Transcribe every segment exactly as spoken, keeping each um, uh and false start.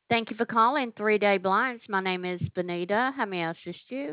Thank you for calling Three Day Blinds. My name is Benita. How may I assist you?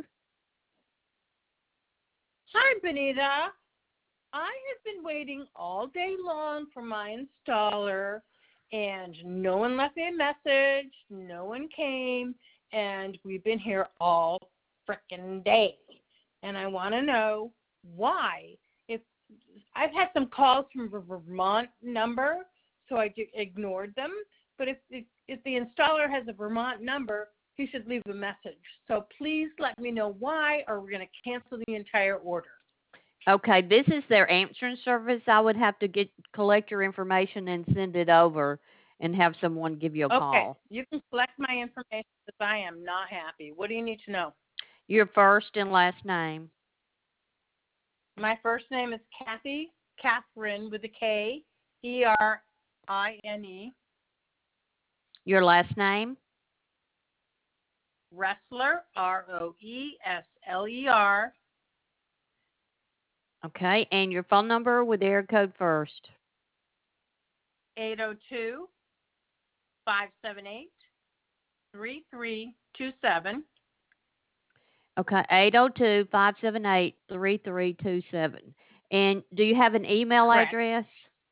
Hi, Benita. I have been waiting all day long for my installer, and no one left me a message. No one came, and we've been here all frickin' day. And I want to know why. If I've had some calls from a Vermont number, so I ju- ignored them. But if, if if the installer has a Vermont number, he should leave a message. So please let me know why, or we're going to cancel the entire order. Okay, this is their answering service. I would have to get collect your information and send it over and have someone give you a Okay, call. you can select my information because I am not happy. What do you need to know? Your first and last name. My first name is Kathy, Catherine with a K, E R I N E, Your last name. Wrestler, R O E S L E R, Okay, and your phone number with the area code first. eight oh two, five seven eight, three three two seven. Okay, eight zero two five seven eight three three two seven. And do you have an email Correct. address?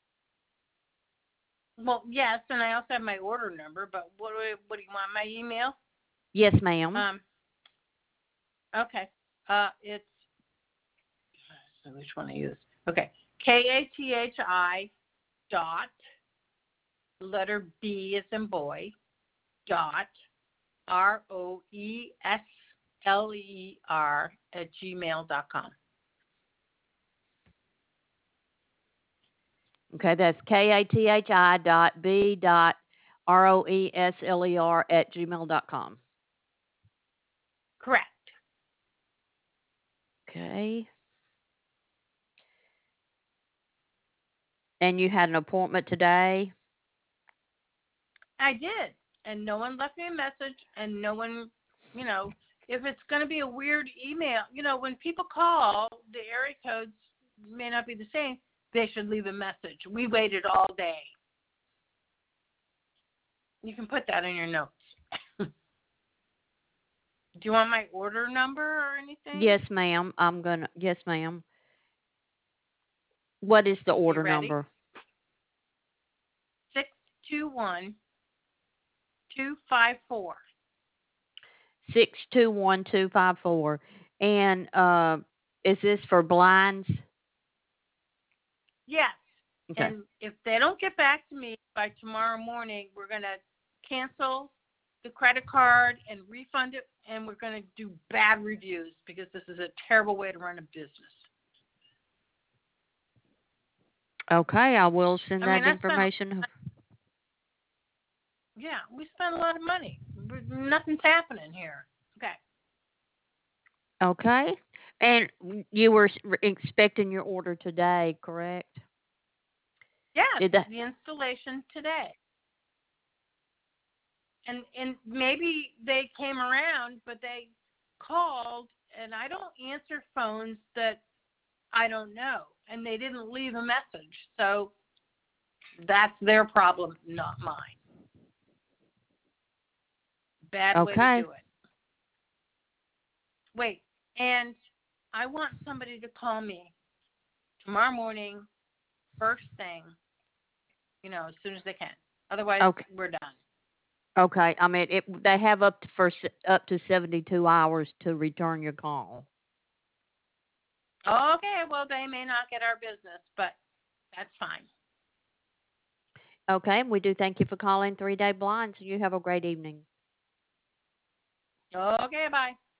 Well, yes, and I also have my order number, but what do, I, what do you want? My email? Yes, ma'am. Um, okay. Uh, it's, so which one I use? Okay. K A T H I dot, letter B as in boy, dot, R O E S L E R at gmail dot com. Okay, that's K A T H I dot B dot R O E S L E R at gmail dot com. Correct. Okay. And you had an appointment today? I did. And no one left me a message, and no one, you know, if it's going to be a weird email, you know, when people call, the area codes may not be the same. They should leave a message. We waited all day. You can put that in your notes. Do you want my order number or anything? Yes, ma'am. I'm gonna. Yes, ma'am. What is the You order ready? number? Six two one two five four. Six two one two five four. And uh, is this for blinds? Yes. Okay. And if they don't get back to me by tomorrow morning, we're going to cancel the credit card and refund it, and we're going to do bad reviews because this is a terrible way to run a business. Okay, I will send I mean, that I spent, information. yeah, we spent a lot of money. Nothing's happening here. Okay. Okay. And you were s- expecting your order today, correct? Yes, Did that? the installation today. And and maybe they came around, but they called, and I don't answer phones that I don't know, and they didn't leave a message. So that's their problem, not mine. Bad way to Okay. do it. Wait, and I want somebody to call me tomorrow morning, first thing, you know, as soon as they can. Otherwise, Okay. we're done. Okay. I mean, it. They have up to for s- up to seventy two hours to return your call. Okay, well, they may not get our business, but that's fine. Okay. We do thank you for calling Three Day Blinds. You have a great evening. Okay, bye.